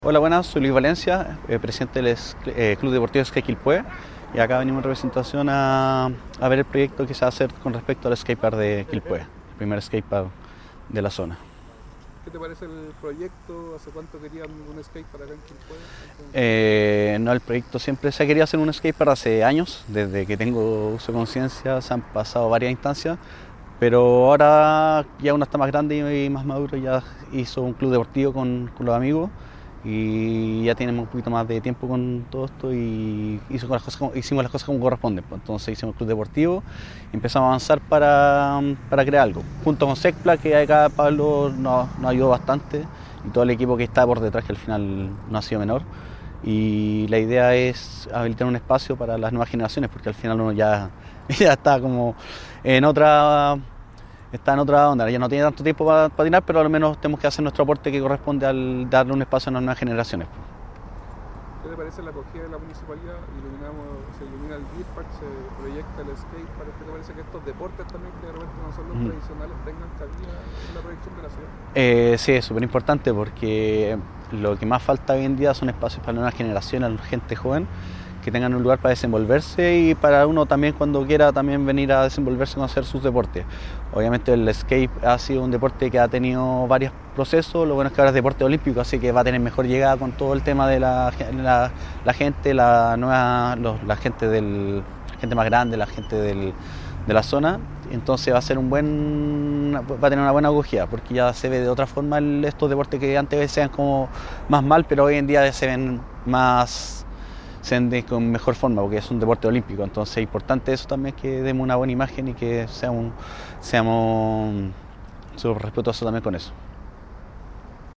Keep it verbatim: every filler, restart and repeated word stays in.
Hola, buenas, soy Luis Valencia, eh, presidente del es- eh, Club Deportivo Skate Quilpué, y acá venimos en representación a, a ver el proyecto que se va a hacer con respecto al skatepark de Quilpué, el primer skatepark de la zona. ¿Qué te parece el proyecto? ¿Hace cuánto querían un skate para acá en Quilpué? Eh, no, el proyecto siempre se ha querido hacer un skatepark hace años, desde que tengo uso de conciencia, se han pasado varias instancias, pero ahora ya uno está más grande y más maduro, ya hizo un club deportivo con, con los amigos y ya tenemos un poquito más de tiempo con todo esto y hizo las cosas como- hicimos las cosas como corresponden, pues. Entonces hicimos el club deportivo y empezamos a avanzar para, para crear algo. Junto con SECPLA, que acá Pablo nos, nos ayudó bastante, y todo el equipo que está por detrás, que al final no ha sido menor. Y la idea es habilitar un espacio para las nuevas generaciones, porque al final uno ya, ya está como en otra está en otra onda, ya no tiene tanto tiempo para patinar, pero al menos tenemos que hacer nuestro aporte que corresponde al darle un espacio a las nuevas generaciones. ¿Qué te parece la acogida de la municipalidad? Iluminamos, se ilumina el beat park, se proyecta el skate park. ¿Qué te parece que estos deportes también, que de repente no son los Mm. tradicionales, tengan cabida en la proyección de la ciudad? Eh, sí, es súper importante porque lo que más falta hoy en día son espacios para las nuevas generaciones, la gente joven, que tengan un lugar para desenvolverse y para uno también cuando quiera también venir a desenvolverse con hacer sus deportes. Obviamente el skate ha sido un deporte que ha tenido varios procesos, lo bueno es que ahora es deporte olímpico, así que va a tener mejor llegada con todo el tema de la, la, la gente, la nueva, los, la gente del, la gente más grande, la gente del, de la zona. Entonces va a ser un buen, va a tener una buena acogida, porque ya se ve de otra forma el, estos deportes que antes se veían como más mal, pero hoy en día se ven más se vende con mejor forma porque es un deporte olímpico. Entonces es importante eso también, que demos una buena imagen y que seamos, seamos respetuosos también con eso.